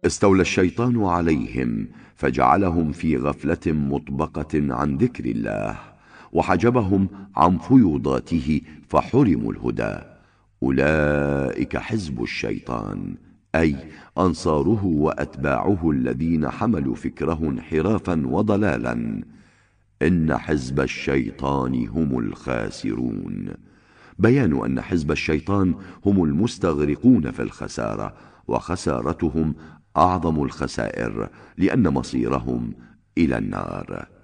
استولى الشيطان عليهم فجعلهم في غفلة مطبقة عن ذكر الله، وحجبهم عن فيوضاته فحرموا الهدى. أولئك حزب الشيطان، أي أنصاره وأتباعه الذين حملوا فكره انحرافا وضلالا. إن حزب الشيطان هم الخاسرون. بيان أن حزب الشيطان هم المستغرقون في الخسارة، وخسارتهم أعظم الخسائر، لأن مصيرهم إلى النار.